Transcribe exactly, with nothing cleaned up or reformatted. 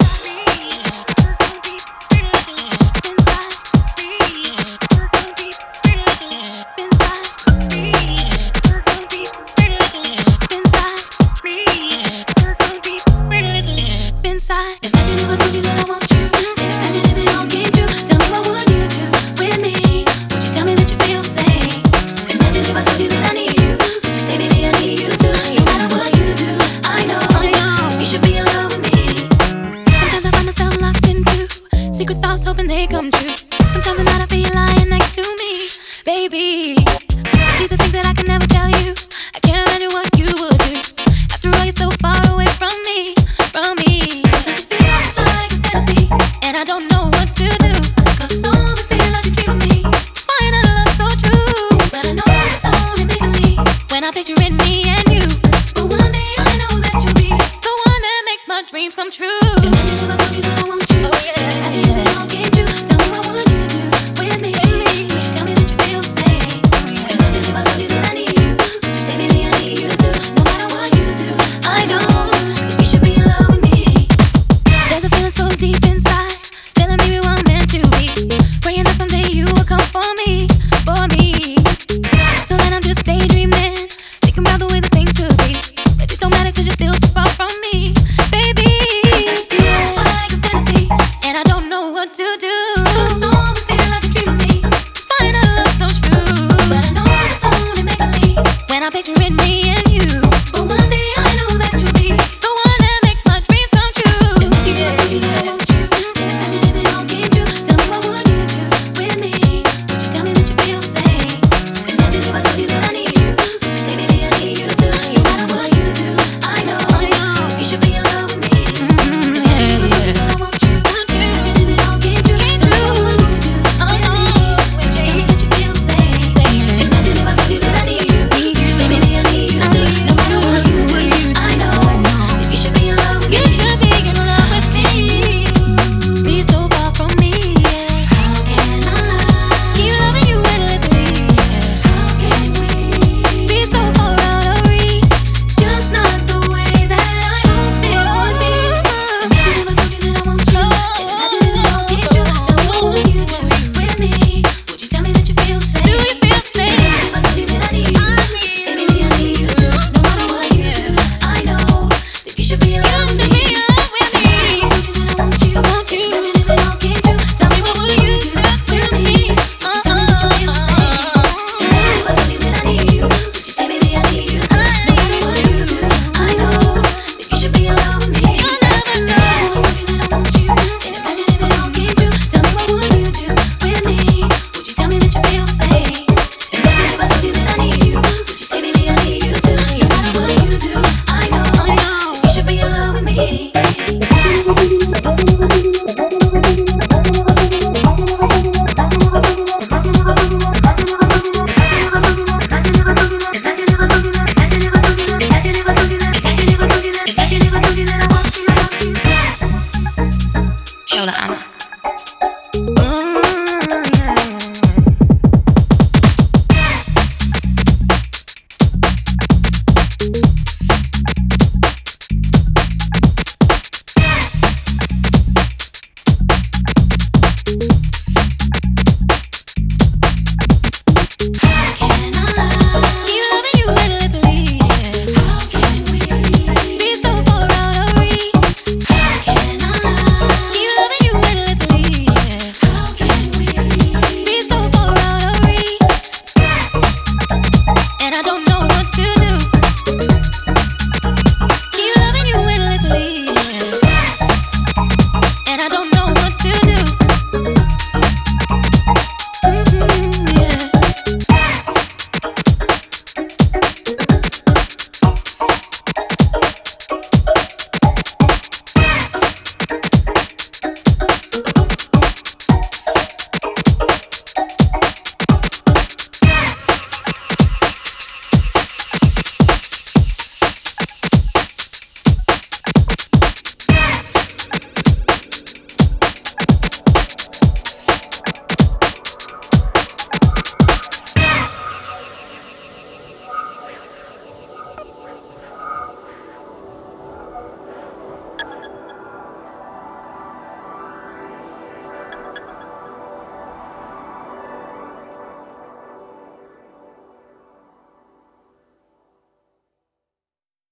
Inside. Imagine if I told you that I want you, and imagine if it all came true. Tell me what would you do with me? Would you tell me that you feel the same? Imagine if I told you that I need you. Would you say maybe I need you too? No matter what you do, I know, I know you should be in love with me. Sometimes I find myself locked into secret thoughts, hoping they come true. Sometimes at night I feel you lying next to me, baby. These are things that I can never tell you. I can't imagine what you would do. After all, you're so far away from me, from me. And I don't know what to do, cause it's all the feel like you dream of me. Find out love so true, but I know it's only make-believe when I picture in me and you. But one day I know that you'll be the one that makes my dreams come true. Imagine if I told you that I want you. Oh, yeah. Imagine if it all came true. Tell me what would you do with me? Would you tell me that you feel the same? Imagine if I told you that I need you. Would you say maybe I need you too? No matter what you do, I know that you should be in love with me. There's a feeling so deep inside, telling me we weren't meant to be. Praying that someday you will come for me, for me. Till then I'm just daydreaming, thinking about the way the things could be. But it don't matter cause you're still so far from me, baby. Sometimes it feels like a fantasy, and I don't know what to do. It's all the feel like a dream of me. Find out love so true, but I know it's only make-believe when I picture in me and you. But one day I know that you'll be the one that makes my dreams come true. Imagine if I told you that I want you. Imagine if it all came true. Tell me what would you do with me? Would you tell me that you feel the same? Imagine if I told you that I need you. Would you say maybe I need you too? No matter what you do, I know, I know you should be in love with me. Imagine if I told you that I want you. Imagine if it all came true. Tell me what would you do with me? Would you tell me that you feel the same? Imagine if I told you that I need you. Would you say maybe I need you too? No matter what you do, I know that you should be in love with me. You should be in love with me. Be so far from me, yeah. How can I keep loving you endlessly? How can we be so far out of reach? It's just not the way that I hoped it would be. Imagine if I told you that I want you. Imagine if it all came true. Tell me what would you do with me? Would you tell me that you feel the same? Do you feel the same? Imagine if I told you that I need you. Would you say maybe I need you too? No matter what you do, I know that you should be in love with me. I want you. Imagine if it all came true. Tell me what would you do with me? Would you tell me that you feel the same? Imagine if I told you that I need you. Would you say maybe I need you too? No matter what you do, I know that you should be in love with me. You'll never know. If I told you that I want you, then imagine if it all came true. Tell me what would you do with me? Would you tell me that you feel the same? Imagine if I told you that I need you. Would you say maybe I need you too? No matter what you do, I know, I know that you should be in love with me. Shoulder Anna.